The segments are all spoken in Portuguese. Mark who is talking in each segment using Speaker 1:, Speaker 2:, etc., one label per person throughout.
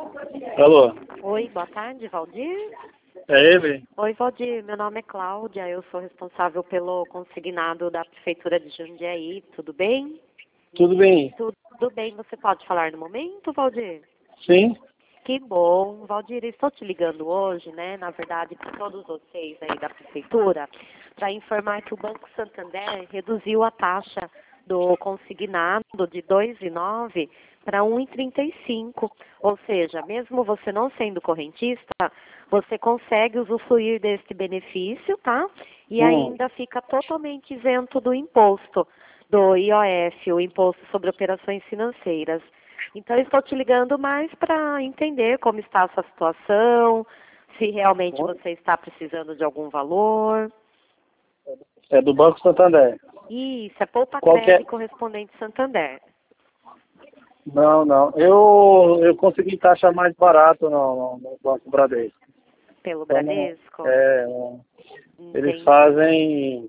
Speaker 1: Alô?
Speaker 2: Oi, boa tarde, Valdir.
Speaker 1: É ele?
Speaker 2: Oi, Valdir, meu nome é Cláudia, eu sou responsável pelo consignado da Prefeitura de Jundiaí, tudo bem?
Speaker 1: Tudo bem?
Speaker 2: Tudo bem, você pode falar no momento, Valdir?
Speaker 1: Sim?
Speaker 2: Que bom, Valdir, eu estou te ligando hoje, né, na verdade, para todos vocês aí da Prefeitura, para informar que o Banco Santander reduziu a taxa do consignado de 2,9 para 1,35. Ou seja, mesmo você não sendo correntista, você consegue usufruir deste benefício, tá? E ainda fica totalmente isento do imposto, do IOF, o Imposto sobre Operações Financeiras. Então, eu estou te ligando mais para entender como está a sua situação, se realmente você está precisando de algum valor.
Speaker 1: É do Banco Santander.
Speaker 2: Isso, é Poupa
Speaker 1: Qual que é?
Speaker 2: Crédito Correspondente Santander.
Speaker 1: Não, não. Eu consegui taxa mais barato no Banco Bradesco.
Speaker 2: Pelo
Speaker 1: Então,
Speaker 2: Bradesco?
Speaker 1: eles
Speaker 2: Entendi.
Speaker 1: fazem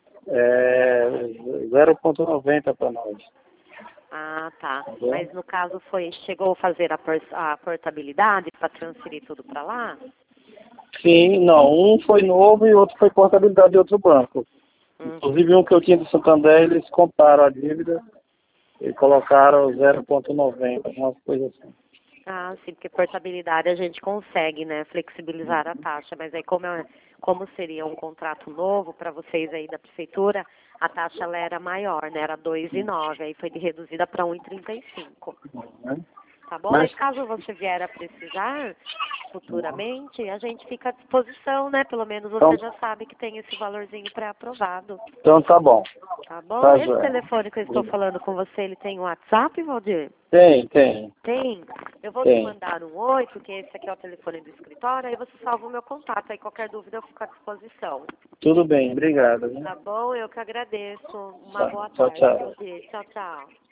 Speaker 1: 0,90 para nós.
Speaker 2: Ah, tá.
Speaker 1: Entendeu?
Speaker 2: Mas no caso chegou a fazer a portabilidade para transferir tudo para lá?
Speaker 1: Sim, não. Um foi novo e outro foi portabilidade de outro banco. Inclusive, um que eu tinha do Santander, eles compraram a dívida e colocaram 0,90, algumas coisas assim.
Speaker 2: Ah, sim, porque portabilidade a gente consegue, né, flexibilizar a taxa, mas aí como seria um contrato novo para vocês aí da prefeitura, a taxa ela era maior, né, era 2,9, aí foi reduzida para 1,35.
Speaker 1: Né?
Speaker 2: Tá bom?
Speaker 1: Mas,
Speaker 2: Mas caso você vier a precisar futuramente, a gente fica à disposição, né? Pelo menos você já sabe que tem esse valorzinho pré-aprovado.
Speaker 1: então tá bom.
Speaker 2: Tá bom?
Speaker 1: Tá,
Speaker 2: Esse
Speaker 1: joia.
Speaker 2: telefone que eu estou falando com você, ele tem um WhatsApp, Valdir?
Speaker 1: Tem.
Speaker 2: Tem. Eu vou te
Speaker 1: Tem.
Speaker 2: mandar um oi, porque esse aqui é o telefone do escritório, aí você salva o meu contato, aí qualquer dúvida eu fico à disposição.
Speaker 1: Tudo bem, obrigado. Viu?
Speaker 2: Tá bom? Eu que agradeço. Uma
Speaker 1: Tchau,
Speaker 2: boa
Speaker 1: tchau.
Speaker 2: tarde,
Speaker 1: Tchau.
Speaker 2: Valdir. Tchau, tchau.